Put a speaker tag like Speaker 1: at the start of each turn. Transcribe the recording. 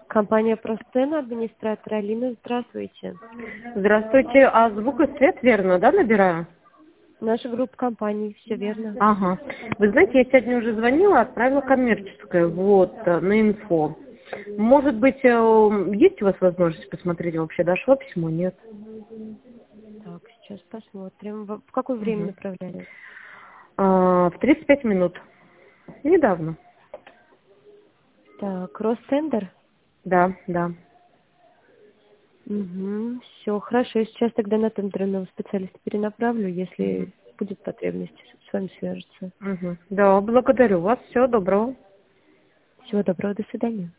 Speaker 1: Компания «Просцена», администратор Алина, здравствуйте.
Speaker 2: Здравствуйте. А звук и свет верно, да, набираю?
Speaker 1: Наша группа компаний, все верно.
Speaker 2: Ага. Вы знаете, я сегодня уже звонила, отправила коммерческое, вот, на инфо. Может быть, есть у вас возможность посмотреть, вообще дошло письмо, нет?
Speaker 1: Так, сейчас посмотрим. В какое время
Speaker 2: Угу.
Speaker 1: направляли?
Speaker 2: В 35 минут. Недавно.
Speaker 1: Так, Ростендер?
Speaker 2: Да, да.
Speaker 1: Угу, все, хорошо. Я сейчас тогда на тендерного специалиста перенаправлю, если будет потребность, с вами свяжется.
Speaker 2: Угу. Да, благодарю вас. Всего доброго.
Speaker 1: Всего доброго, до свидания.